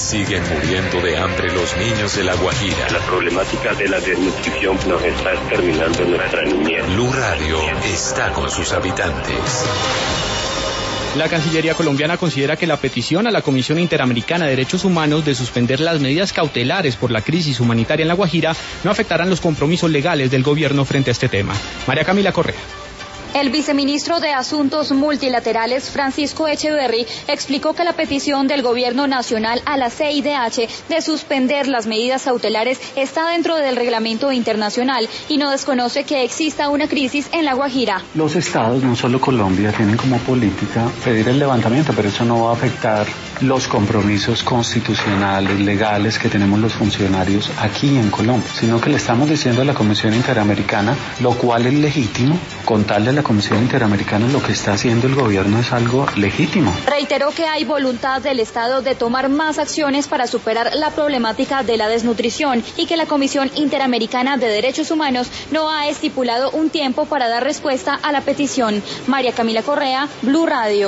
Siguen muriendo de hambre los niños de La Guajira. La problemática de la desnutrición nos está exterminando nuestra niñez. Blue Radio está con sus habitantes. La Cancillería colombiana considera que la petición a la Comisión Interamericana de Derechos Humanos de suspender las medidas cautelares por la crisis humanitaria en La Guajira no afectarán los compromisos legales del gobierno frente a este tema. María Camila Correa. El viceministro de Asuntos Multilaterales, Francisco Echeverry, explicó que la petición del gobierno nacional a la CIDH de suspender las medidas cautelares está dentro del reglamento internacional y no desconoce que exista una crisis en La Guajira. Los estados, no solo Colombia, tienen como política pedir el levantamiento, pero eso no va a afectar los compromisos constitucionales, legales que tenemos los funcionarios aquí en Colombia, sino que le estamos diciendo a la Comisión Interamericana, lo cual es legítimo, con tal de la Comisión Interamericana lo que está haciendo el gobierno es algo legítimo. Reiteró que hay voluntad del Estado de tomar más acciones para superar la problemática de la desnutrición y que la Comisión Interamericana de Derechos Humanos no ha estipulado un tiempo para dar respuesta a la petición. María Camila Correa, Blue Radio.